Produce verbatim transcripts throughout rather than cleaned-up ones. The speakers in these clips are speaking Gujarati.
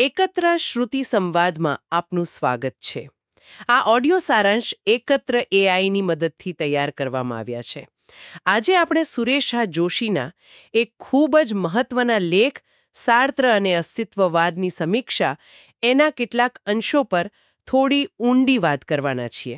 એકત્ર શ્રુતિ સંવાદમાં આપનું સ્વાગત છે. આ ઓડિયો સારાંશ એકત્ર એઆઈની મદદથી તૈયાર કરવામાં આવ્યા છે. આજે આપણે સુરેશ શાહ જોશીના એક ખૂબ જ મહત્વના લેખ સાર્ત્ર અને અસ્તિત્વવાદની સમીક્ષા એના કેટલાક અંશો પર થોડી ઊંડી વાત કરવાના છીએ.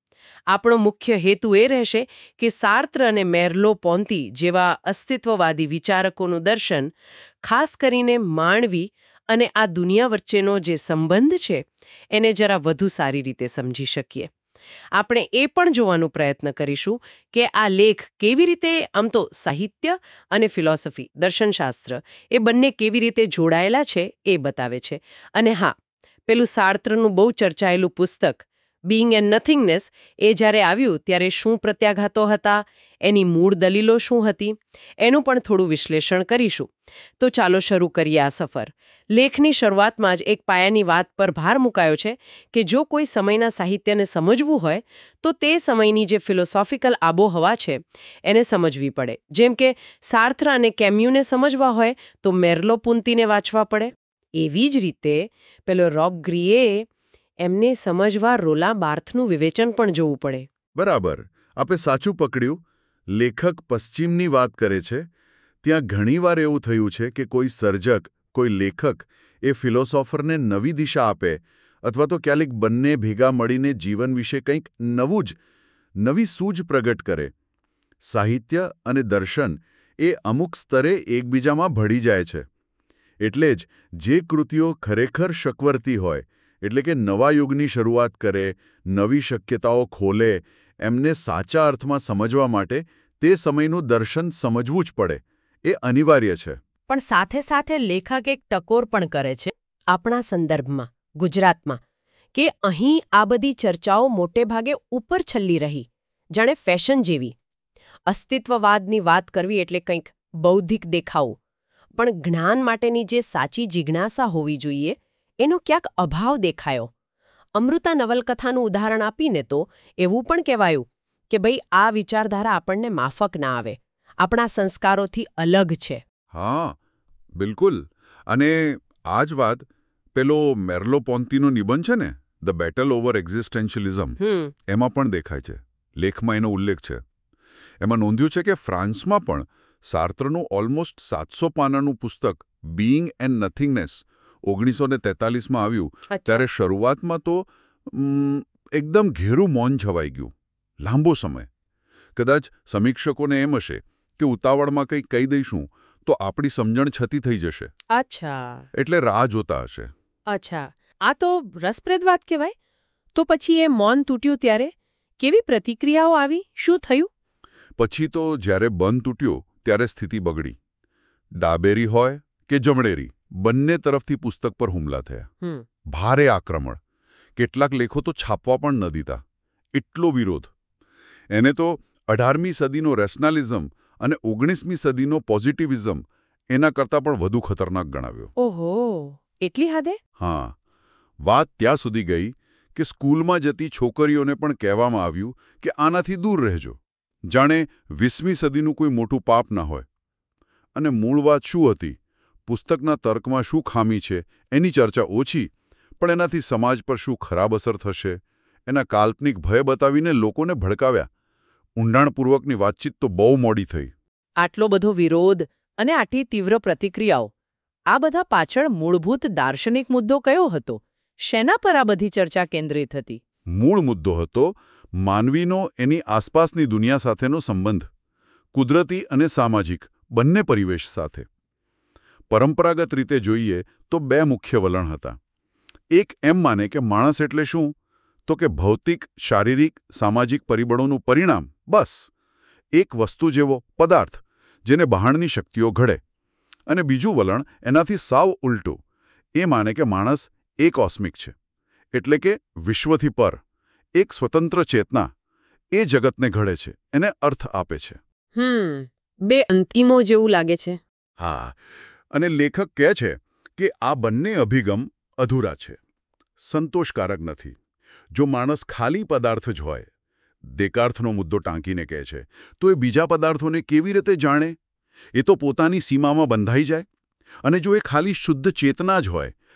આપણો મુખ્ય હેતુ એ રહેશે કે સાર્ત્ર અને મેર્લો પોન્તી જેવા અસ્તિત્વવાદી વિચારકોનું દર્શન, ખાસ કરીને માનવી અને આ દુનિયા વચ્ચેનો જે સંબંધ છે એને જરા વધુ સારી રીતે સમજી શકીએ. આપણે એ પણ જોવાનો પ્રયત્ન કરીશું કે આ લેખ કેવી રીતે આમ તો સાહિત્ય અને ફિલોસોફી, દર્શનશાસ્ત્ર એ બંને કેવી રીતે જોડાયેલા છે એ બતાવે છે. અને હા, પેલું સાર્ત્રનું બહુ ચર્ચાયેલું પુસ્તક બિંગ એન્ડ નથિંગનેસ એ જ્યારે આવ્યું ત્યારે શું પ્રત્યાઘાતો હતા, એની મૂળ દલીલો શું હતી, એનું પણ થોડું વિશ્લેષણ કરીશું. તો ચાલો શરૂ કરીએ આ સફર. લેખની શરૂઆતમાં જ એક પાયાની વાત પર ભાર મુકાયો છે કે જો કોઈ સમયના સાહિત્યને સમજવું હોય તો તે સમયની જે ફિલોસોફિકલ આબોહવા છે એને સમજવી પડે. જેમ કે સાર્ત્ર અને કેમ્યુને સમજવા હોય તો મેર્લો પૂંતીને વાંચવા પડે. એવી જ રીતે પેલો રોબ ગ્રીએ એમને સમજવા રોલા બાર્થનું વિવેચન પણ જોવું પડે. બરાબર, આપે સાચું પકડ્યું. લેખક પશ્ચિમની વાત કરે છે. ત્યાં ઘણીવાર એવું થયું છે કે કોઈ સર્જક, કોઈ લેખક એ ફિલોસોફરને નવી દિશા આપે અથવા તો ક્યારેક બંને ભેગા મળીને જીવન વિશે કંઈક નવું જ, નવી સૂઝ પ્રગટ કરે. સાહિત્ય અને દર્શન એ અમુક સ્તરે એકબીજામાં ભળી જાય છે. એટલે જ જે કૃતિઓ ખરેખર શકવર્તી હોય, એટલે કે નવા યુગની શરૂઆત કરે, નવી શક્યતાઓ ખોલે, એમને સાચા અર્થમાં સમજવા માટે તે સમયનું દર્શન સમજવું જ પડે. એ અનિવાર્ય છે. પણ સાથે સાથે લેખક એક ટકોર પણ કરે છે આપણા સંદર્ભમાં, ગુજરાતમાં, કે અહીં આ બધી ચર્ચાઓ મોટે ભાગે ઉપર છલ્લી રહી, જાણે ફેશન જેવી. અસ્તિત્વવાદની વાત કરવી એટલે કંઈક બૌદ્ધિક દેખાવું, પણ જ્ઞાન માટેની જે સાચી જિજ્ઞાસા હોવી જોઈએ એનો ક્યાંક અભાવ દેખાયો. અમૃતા નવલકથાનું ઉદાહરણ આપીને તો એવું પણ કહેવાયું કે ભાઈ આ વિચારધારા આપણને માફક ના આવે, આપણા સંસ્કારોથી અલગ છે. હા, બિલકુલ. અને આ જ વાત પેલો મેર્લો પોન્તીનો નિબંધ છે ને, ધ બેટલ ઓવર એક્ઝિસ્ટેન્શિયલિઝમ, એમાં પણ દેખાય છે. લેખમાં એનો ઉલ્લેખ છે. એમાં નોંધ્યું છે કે ફ્રાન્સમાં પણ સાર્ત્રનું ઓલમોસ્ટ સાતસો પાનાનું પુસ્તક બિંગ એન્ડ નથિંગનેસ ઓગણીસો ને તેતાલીસમાં આવ્યું. ત્યારે શરૂઆતમાં તો એકદમ ઘેરું મૌન છવાઈ ગયું, લાંબો સમય. કદાચ સમીક્ષકોને એમ હશે કે ઉતાવળમાં કંઈ કહી દઈશું તો આપણી સમજણ છતી થઈ જશે. અચ્છા. એટલે રાહ જોતા હશે. અચ્છા, આ તો રસપ્રદ વાત કહેવાય. તો પછી એ મૌન તૂટ્યું ત્યારે કેવી પ્રતિક્રિયાઓ આવી? શું થયું? પછી તો જ્યારે બંધ તૂટ્યો ત્યારે સ્થિતિ બગડી. ડાબેરી હોય કે જમણેરી, બંને તરફથી પુસ્તક પર હુમલા થયા. ભારે આક્રમણ. કેટલાક લેખો તો છાપવા પણ ન દીધા. એટલો વિરોધ. એને તો અઢારમી સદીનો રેશનાલિઝમ અને ઓગણીસમી સદીનો પોઝિટિવિઝમ એના કરતાં પણ વધુ ખતરનાક ગણાવ્યો. ઓહો, એટલી હદે? હા. વાત ત્યાં સુધી ગઈ કે સ્કૂલમાં જતી છોકરીઓને પણ કહેવામાં આવ્યું કે આનાથી દૂર રહેજો. જાણે વીસમી સદીનું કોઈ મોટું પાપ ના હોય. અને મૂળ વાત શું હતી? પુસ્તકના તર્કમાં શું ખામી છે એની ચર્ચા ઓછી, પણ એનાથી સમાજ પર શું ખરાબ અસર થશે એના કાલ્પનિક ભય બતાવીને લોકોને ભડકાવ્યા. ઊંડાણપૂર્વકની વાતચીત તો બહુ મોડી થઈ. આટલો બધો વિરોધ અને આટલી તીવ્ર પ્રતિક્રિયાઓ, આ બધા પાછળ મૂળભૂત દાર્શનિક મુદ્દો કયો હતો? શેના પર આ બધી ચર્ચા કેન્દ્રિત હતી? મૂળ મુદ્દો હતો માનવીનો એની આસપાસની દુનિયા સાથેનો સંબંધ, કુદરતી અને સામાજિક બંને પરિવેશ સાથે. પરંપરાગત રીતે જોઈએ તો બે મુખ્ય વલણ હતા. એક એમ માને કે માણસ એટલે શું? તો કે ભૌતિક, શારીરિક, સામાજિક પરિબળોનું પરિણામ, બસ. એક વસ્તુ જેવો પદાર્થ જેને બહારની શક્તિઓ ઘડે. અને બીજું વલણ એનાથી સાવ ઉલટું. એ માને કે માણસ એ કોસ્મિક છે, એટલે કે વિશ્વથી પર, એક સ્વતંત્ર ચેતના, એ જગતને ઘડે છે, એને અર્થ આપે છે. હમ બે અંતિમો જેવું લાગે છે. હા, અને લેખક કહે છે કે આ બંને અભિગમ અધૂરા છે, સંતોષકારક નથી. જો માણસ ખાલી પદાર્થ જ હોય, દેકાર્થનો મુદ્દો ટાંકીને કહે છે, તો એ બીજા પદાર્થોને કેવી રીતે જાણે? એ તો પોતાની સીમામાં બંધાઈ જાય. અને જો એ ખાલી શુદ્ધ ચેતના જ હોય,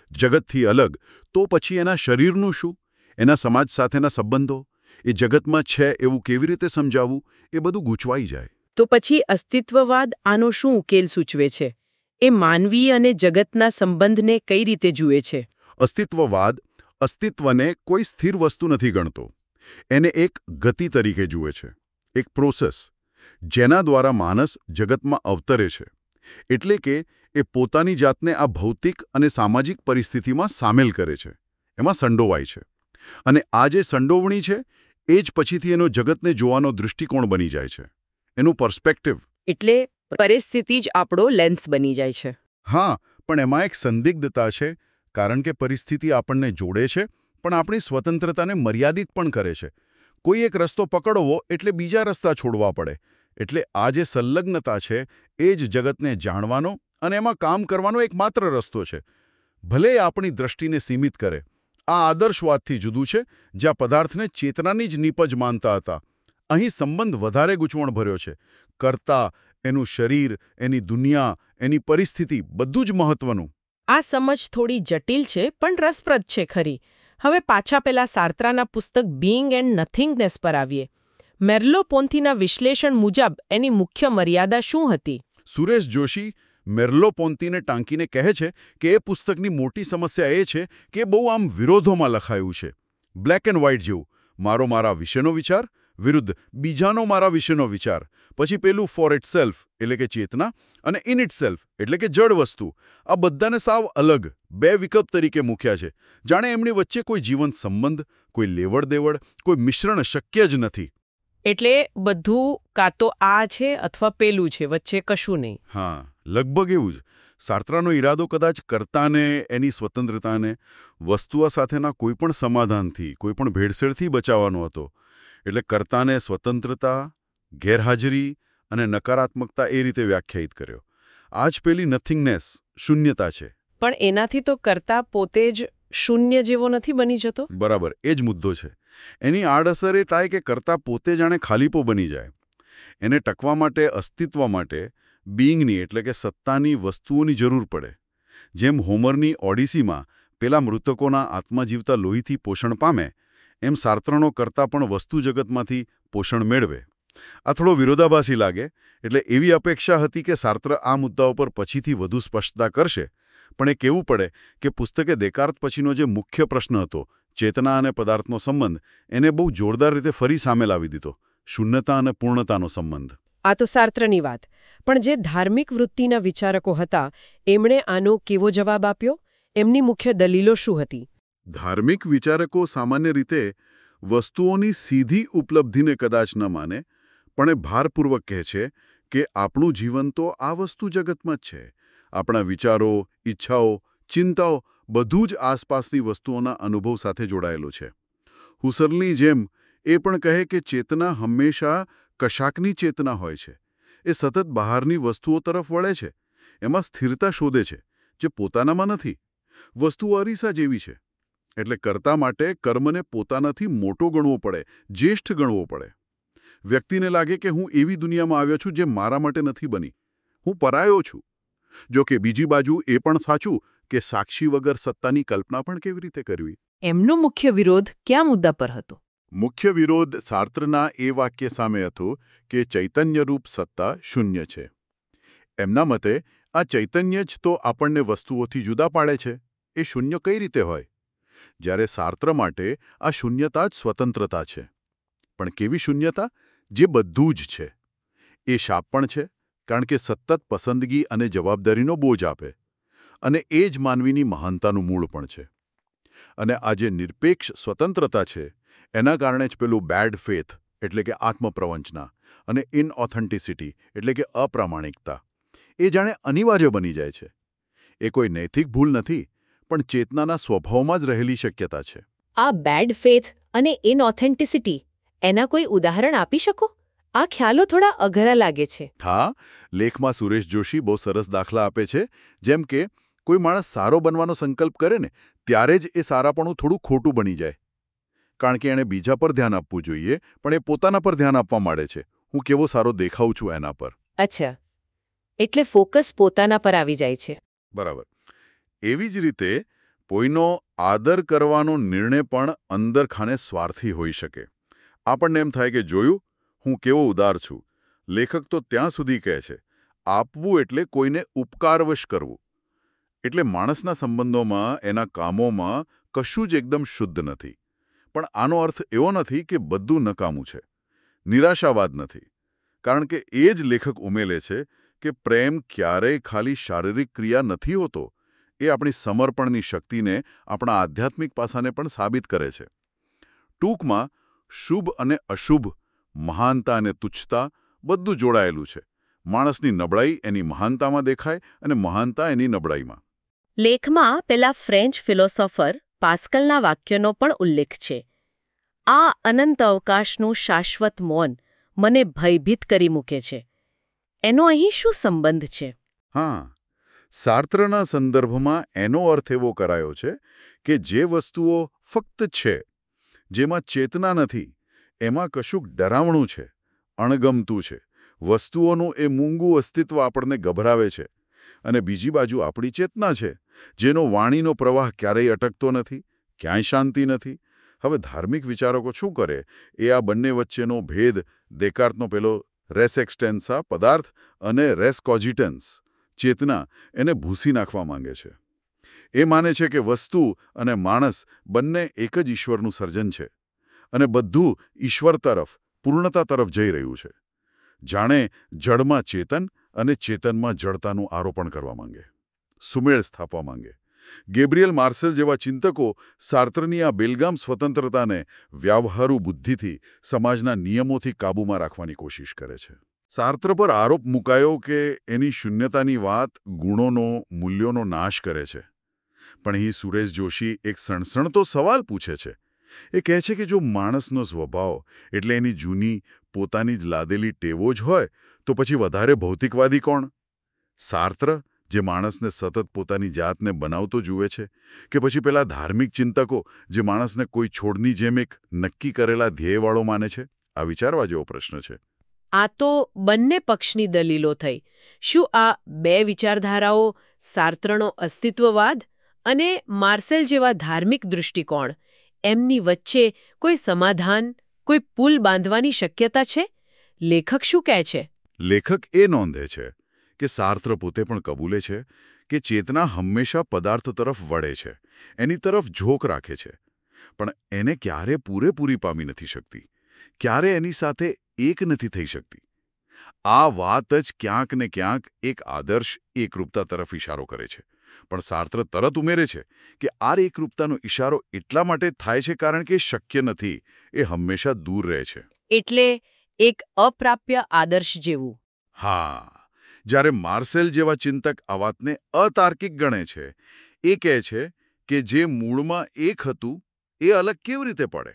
જગતથી અલગ, તો પછી એના શરીરનું શું? એના સમાજ સાથેના સંબંધો? એ જગતમાં છે એવું કેવી રીતે સમજાવવું? એ બધું ગૂંચવાઈ જાય. તો પછી અસ્તિત્વવાદ આનો શું ઉકેલ સૂચવે છે? એ માનવી અને જગતના સંબંધને કઈ રીતે જુએ છે? અસ્તિત્વવાદ અસ્તિત્વને કોઈ સ્થિર વસ્તુ નથી ગણતો. એને એક ગતિ તરીકે જુએ છે, એક પ્રોસેસ, જેના દ્વારા માણસ જગતમાં અવતરે છે. એટલે કે એ પોતાની જાતને આ ભૌતિક અને સામાજિક પરિસ્થિતિમાં સામેલ કરે છે, એમાં સંડોવાય છે. અને આ જે સંડોવણી છે એ જ પછીથી એનો જગતને જોવાનો દૃષ્ટિકોણ બની જાય છે, એનું પર્સ્પેક્ટિવ. એટલે પરિસ્થિતિ જ આપણો લેન્સ બની જાય છે. હા, પણ એમાં એક સંદિગ્ધતા છે, કારણ કે પરિસ્થિતિ આપણને જોડે છે, પણ આપણી સ્વતંત્રતાને મર્યાદિત પણ કરે છે. કોઈ એક રસ્તો પકડવો એટલે બીજા રસ્તા છોડવા પડે. એટલે આ જે સંલગ્નતા છે એ જ જગતને જાણવાનો અને એમાં કામ કરવાનો એકમાત્ર રસ્તો છે, ભલે આપણી દ્રષ્ટિને સીમિત કરે. આ આદર્શવાદથી જુદું છે, જ્યાં પદાર્થને ચેતનાની જ નીપજ માનતા હતા. અહીં સંબંધ વધારે ગૂંચવણભર્યો છે. કર્તા, એનું શરીર, એની દુનિયા, એની પરિસ્થિતિ, બધું જ મહત્વનું. આ સમજ થોડી જટિલ છે પણ રસપ્રદ છે ખરી. હવે પાછા પેલા સાર્ત્રાના પુસ્તક બીઇંગ એન્ડ નથિંગનેસ પર આવીએ. મેર્લો પોન્તીના વિશ્લેષણ મુજબ એની મુખ્ય મર્યાદા શું હતી? સુરેશ જોશી મેર્લો પોન્તીને ટાંકીને કહે છે કે એ પુસ્તકની મોટી સમસ્યા એ છે કે બહુ આમ વિરોધોમાં લખાયું છે. બ્લેક એન્ડ વ્હાઇટ જેવું. મારો મારા વિશેનો વિચાર વિરુદ્ધ બીજાનો મારા વિશેનો વિચાર. પછી પેલું ફોર ઇટ સેલ્ફ એટલે કે ચેતના અને ઇન ઇટ સેલ્ફ એટલે કે જડ વસ્તુ. આ બધાને સાવ અલગ બે વિકલ્પ તરીકે મૂક્યા છે. જાણે એમની વચ્ચે કોઈ જીવંત સંબંધ, કોઈ લેવડ દેવડ, કોઈ મિશ્રણ શક્ય જ નથી. એટલે બધું કાં તો આ છે અથવા પેલું છે, વચ્ચે કશું નહીં. હા, લગભગ એવું જ. સાર્ત્રાનો ઈરાદો કદાચ કર્તાને, એની સ્વતંત્રતાને વસ્તુઓ સાથેના કોઈપણ સમાધાનથી, કોઈપણ ભેળસેળથી બચાવવાનો હતો. એટલે કર્તાને સ્વતંત્રતા, ગેરહાજરી અને નકારાત્મકતા એ રીતે વ્યાખ્યાયિત કર્યો. આ જ પેલી નથિંગનેસ, શૂન્યતા છે. પણ એનાથી તો કર્તા પોતે જ શૂન્ય જેવો નથી બની જતો? બરાબર, એ જ મુદ્દો છે. એની આડઅસર એ થાય કે કર્તા પોતે જાણે ખાલીપો બની જાય. એને ટકવા માટે, અસ્તિત્વ માટે બીઇંગની એટલે કે સત્તાની વસ્તુઓની જરૂર પડે. જેમ હોમરની ઓડિસીમાં પેલા મૃતકોના આત્મા જીવતા લોહીથી પોષણ પામે, એમ સાર્ત્રનો કર્તા પણ વસ્તુ જગતમાંથી પોષણ મેળવે. આ થોડો વિરોધાભાસી લાગે, એટલે એવી અપેક્ષા હતી કે સાર્ત્ર આ મુદ્દાઓ પર પછીથી વધુ સ્પષ્ટતા કરશે. પણ એ કહેવું પડે કે પુસ્તકે દેકાર્ત પછીનો જે મુખ્ય પ્રશ્ન હતો, ચેતના અને પદાર્થનો સંબંધ, એને બહુ જોરદાર રીતે ફરી સામે લાવી દીધો. શૂન્યતા અને પૂર્ણતાનો સંબંધ. આ તો સાર્ત્રની વાત. પણ જે ધાર્મિક વૃત્તિના વિચારકો હતા, એમણે આનો કેવો જવાબ આપ્યો? એમની મુખ્ય દલીલો શું હતી? ધાર્મિક વિચારકો સામાન્ય રીતે વસ્તુઓની સીધી ઉપલબ્ધિને કદાચ ન માને, પણ એ ભારપૂર્વક કહે છે કે આપણું જીવન તો આ વસ્તુ જગતમાં જ છે. આપણા વિચારો, ઈચ્છાઓ, ચિંતાઓ બધું જ આસપાસની વસ્તુઓના અનુભવ સાથે જોડાયેલું છે. હુસર્લની જેમ એ પણ કહે કે ચેતના હંમેશા કશાકની ચેતના હોય છે. એ સતત બહારની વસ્તુઓ તરફ વળે છે. એમાં સ્થિરતા શોધે છે, જે પોતાનામાં નથી. વસ્તુઓ અરીસા જેવી છે. એટલે કર્તા માટે કર્મને પોતાનાથી મોટો ગણવો પડે, જ્યેષ્ઠ ગણવો પડે. વ્યક્તિને લાગે કે હું એવી દુનિયામાં આવ્યો છું જે મારા માટે નથી બની. હું પરાયો છું. જો કે બીજી બાજુ એ પણ સાચું કે સાક્ષી વગર સત્તાની કલ્પના પણ કેવી રીતે કરવી. એમનો મુખ્ય વિરોધ કયા મુદ્દા પર હતો? મુખ્ય વિરોધ સાર્ત્રના એ વાક્ય સામે હતો કે ચૈતન્યરૂપ સત્તા શૂન્ય છે. એમના મતે આ ચૈતન્ય જ તો આપણને વસ્તુઓથી જુદા પાડે છે. એ શૂન્ય કઈ રીતે હોય? જ્યારે સાર્ત્ર માટે આ શૂન્યતા જ સ્વતંત્રતા છે. પણ કેવી શૂન્યતા? જે બધું જ છે. એ શાપ પણ છે, કારણ કે સતત પસંદગી અને જવાબદારીનો બોજ આપે. અને એ જ માનવીની મહાનતાનું મૂળ પણ છે. અને આ જે નિરપેક્ષ સ્વતંત્રતા છે, એના કારણે જ પેલું બેડ ફેથ એટલે કે આત્મપ્રવંચના અને ઇનઓથેન્ટિસિટી એટલે કે અપ્રામાણિકતા એ જાણે અનિવાર્ય બની જાય છે. એ કોઈ નૈતિક ભૂલ નથી, પણ ચેતનાના સ્વભાવમાં જ રહેલી શક્યતા છે. આ બેડ ફેથ અને ઇનઓથેન્ટિસિટી, એના કોઈ ઉદાહરણ આપી શકો? આ ખ્યાલો થોડા અઘરા લાગે છે. હા, લેખમાં સુરેશ જોશી બહુ સરસ દાખલા આપે છે. જેમ કે કોઈ માણસ સારો બનવાનો સંકલ્પ કરે ને ત્યારે જ એ સારાપણું થોડું ખોટું બની જાય. કારણ કે એણે બીજા પર ધ્યાન આપવું જોઈએ, પણ એ પોતાના પર ધ્યાન આપવા માંડે છે. હું કેવો સારો દેખાઉં છું એના પર. અચ્છા, એટલે ફોકસ પોતાના પર આવી જાય છે. બરાબર. એવી જ રીતે કોઈનો આદર કરવાનો નિર્ણય પણ અંદરખાને સ્વાર્થી હોઈ શકે. આપણને એમ થાય કે જોયું, હું કેવો ઉદાર છું. લેખક તો ત્યાં સુધી કહે છે, આપવું એટલે કોઈને ઉપકારવશ કરવું. એટલે માણસના સંબંધોમાં, એના કામોમાં કશું જ એકદમ શુદ્ધ નથી. પણ આનો અર્થ એવો નથી કે બધું નકામું છે. નિરાશાવાદ નથી. કારણ કે એ જ લેખક ઉમેલે છે કે પ્રેમ ક્યારેય ખાલી શારીરિક ક્રિયા નથી હોતો. એ આપણી સમર્પણની શક્તિને, આપણા આધ્યાત્મિક પાસાને પણ સાબિત કરે છે. ટૂંકમાં શુભ અને અશુભ, મહાનતા અને તુચ્છતા બધું જોડાયેલું છે. માણસની નબળાઈ એની મહાનતામાં દેખાય અને મહાનતા એની નબળાઈમાં. લેખમાં પેલા ફ્રેન્ચ ફિલોસોફર પાસ્કલના વાક્યનો પણ ઉલ્લેખ છે. આ અનંત અવકાશનું શાશ્વત મૌન મને ભયભીત કરી મૂકે છે. એનો અહીં શું સંબંધ છે? હા, સાર્ત્રના સંદર્ભમાં એનો અર્થ એવો કરાયો છે કે જે વસ્તુઓ ફક્ત છે, જેમાં ચેતના નથી, એમાં કશુંક ડરાવણું છે, અણગમતું છે. વસ્તુઓનું એ મૂંગું અસ્તિત્વ આપણને ગભરાવે છે. અને બીજી બાજુ આપણી ચેતના છે, જેનો વાણીનો પ્રવાહ ક્યારેય અટકતો નથી, ક્યાંય શાંતિ નથી. હવે ધાર્મિક વિચારકો શું કરે? એ આ બંને વચ્ચેનો ભેદ, દેકાર્તનો પેલો રેસ એક્સટેન્સા, પદાર્થ, અને રેસ કોજિટન્સ, ચેતના, એને ભૂસી નાખવા માંગે છે. એ માને છે કે વસ્તુ અને માણસ બંને એક જ ઈશ્વરનું સર્જન છે અને બધું ઈશ્વર તરફ, પૂર્ણતા તરફ જઈ રહ્યું છે. જાણે જળમાં ચેતન અને ચેતનમાં જડતાનું આરોપણ કરવા માંગે, સુમેળ સ્થાપવા માંગે. ગેબ્રિયલ માર્સેલ જેવા ચિંતકો સાર્ત્રની આ બેલગામ સ્વતંત્રતાને વ્યવહારુ બુદ્ધિથી, સમાજના નિયમોથી કાબૂમાં રાખવાની કોશિશ કરે છે. સાર્ત્ર પર આરોપ મુકાયો કે એની શૂન્યતાની વાત ગુણોનો, મૂલ્યોનો નાશ કરે છે. પણ અહીં સુરેશ જોશી એક સણસણતો સવાલ પૂછે છે. એ કહે છે કે જો માણસનો સ્વભાવ એટલે એની જૂની, પોતાની જ લાદેલી ટેવો જ હોય, તો પછી વધારે ભૌતિકવાદી કોણ? સાર્ત્ર, જે માણસને સતત પોતાની જાતને બનાવતો જુએ છે, કે પછી પેલા ધાર્મિક ચિંતકો જે માણસને કોઈ છોડની જેમ એક નક્કી કરેલા ધ્યેયવાળો માને છે? આ વિચારવા જેવો પ્રશ્ન છે. આ તો બંને પક્ષની દલીલો થઈ. શું આ બે વિચારધારાઓ, સાર્ત્રનો અસ્તિત્વવાદ અને માર્સેલ જેવા ધાર્મિક દૃષ્ટિકોણ, એમની વચ્ચે કોઈ સમાધાન, કોઈ પુલ બાંધવાની શક્યતા છે? લેખક શું કહે છે? લેખક એ નોંધે છે કે સાર્ત્ર પોતે પણ કબૂલે છે કે ચેતના હંમેશા પદાર્થ તરફ વળે છે, એની તરફ ઝોક રાખે છે, પણ એને ક્યારે પૂરેપૂરી પામી નથી શકતી, ક્યારે એની સાથે એક નથી થઈ શકતી. આ વાત જ ક્યાંક ને ક્યાંક એક આદર્શ એકરૂપતા તરફ ઇશારો કરે છે. પણ સાર્ત્ર તરત ઉમેરે છે કે આ એકરૂપતાનો ઇશારો એટલા માટે થાય છે કારણ કે શક્ય નથી, એ હંમેશા દૂર રહે છે. એટલે એક અપ્રાપ્ય આદર્શ જેવું. હા, જ્યારે માર્સેલ જેવા ચિંતક આ વાતને અતાર્કિક ગણે છે, એ કહે છે કે જે મૂળમાં એક હતું એ અલગ કેવી રીતે પડે?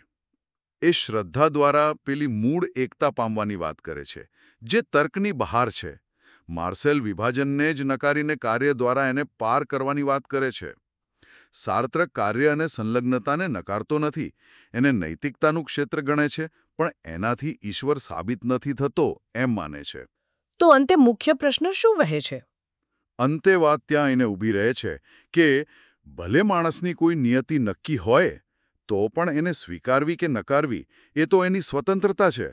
એ શ્રદ્ધા દ્વારા પેલી મૂળ એકતા પામવાની વાત કરે છે, જે તર્કની બહાર છે. માર્સેલ વિભાજનને જ નકારીને કાર્ય દ્વારા એને પાર કરવાની વાત કરે છે. સાર્ત્ર કાર્ય અને સંલગ્નતાને નકારતો નથી, એને નૈતિકતાનું ક્ષેત્ર ગણે છે, પણ એનાથી ઈશ્વર સાબિત નથી થતો એમ માને છે. તો અંતે મુખ્ય પ્રશ્ન શું વહે છે? અંતે વાત ત્યાં એને ઊભી રહે છે કે ભલે માણસની કોઈ નિયતિ નક્કી હોય, તો પણ એને સ્વીકારવી કે નકારવી એ તો એની સ્વતંત્રતા છે.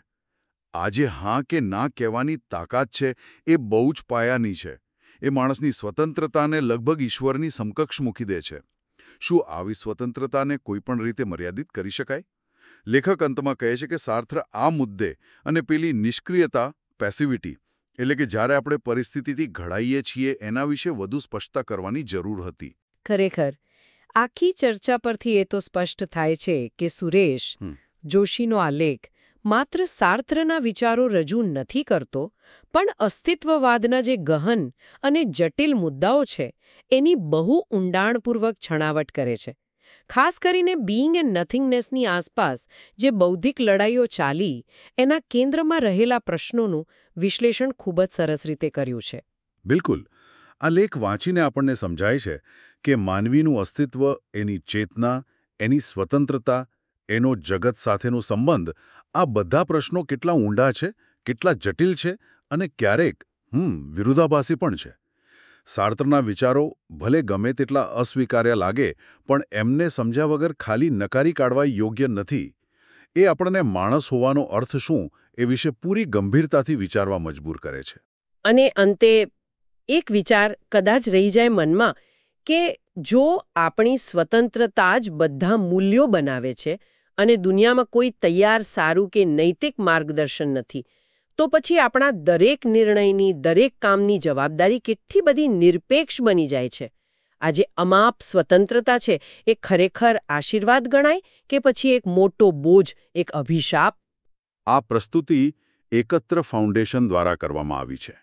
આજે હા કે ના કહેવાની તાકાત છે, એ બહુ જ પાયાની છે. એ માણસની સ્વતંત્રતાને લગભગ ઈશ્વરની સમકક્ષ મૂકી દે છે. શું આવી સ્વતંત્રતાને કોઈ પણ રીતે મર્યાદિત કરી શકાય? લેખક અંતમાં કહે છે કે સાર્ત્ર આ મુદ્દે અને પેલી નિષ્ક્રિયતા, પેસિવિટી, એટલે કે જ્યારે આપણે પરિસ્થિતિથી ઘડાઈએ છીએ, એના વિશે વધુ સ્પષ્ટતા કરવાની જરૂર હતી. ખરેખર આખી ચર્ચા પરથી એ તો સ્પષ્ટ થાય છે કે સુરેશ જોશીનો આ લેખ માત્ર સાર્ત્રના વિચારો રજૂ નથી કરતો, પણ અસ્તિત્વવાદના જે ગહન અને જટિલ મુદ્દાઓ છે એની બહુ ઊંડાણપૂર્વક છણાવટ કરે છે. ખાસ કરીને બીઈંગ એન્ડ નથિંગનેસની આસપાસ જે બૌદ્ધિક લડાઈઓ ચાલી, એના કેન્દ્રમાં રહેલા પ્રશ્નોનું વિશ્લેષણ ખૂબ જ સરસ રીતે કર્યું છે. બિલકુલ. આ લેખ વાંચીને આપણને સમજાય છે કે માનવીનું અસ્તિત્વ, એની ચેતના, એની સ્વતંત્રતા, એનો જગત સાથેનો સંબંધ, આ બધા પ્રશ્નો કેટલા ઊંડા છે, કેટલા જટિલ છે અને ક્યારેક હમ વિરુદ્ધાભાસી પણ છે. સાર્ત્રના વિચારો ભલે ગમે તેટલા અસ્વીકાર્ય લાગે પણ એમને સમજ્યા વગર ખાલી નકારી કાઢવા યોગ્ય નથી. એ આપણને માણસ હોવાનો અર્થ શું એ વિશે પૂરી ગંભીરતાથી વિચારવા મજબૂર કરે છે. અને અંતે એક વિચાર કદાચ રહી જાય મનમાં કે જો આપણી સ્વતંત્રતા જ બધા મૂલ્યો બનાવે છે અને દુનિયામાં કોઈ તૈયાર સારું કે નૈતિક માર્ગદર્શન નથી, તો પછી આપણા દરેક નિર્ણયની, દરેક કામની જવાબદારી કેટલી બધી નિરપેક્ષ બની જાય છે. આજે અમાપ સ્વતંત્રતા છે એ ખરેખર આશીર્વાદ ગણાય કે પછી એક મોટો બોજ, એક અભિશાપ? આ પ્રસ્તુતિ એકત્ર ફાઉન્ડેશન દ્વારા કરવામાં આવી છે.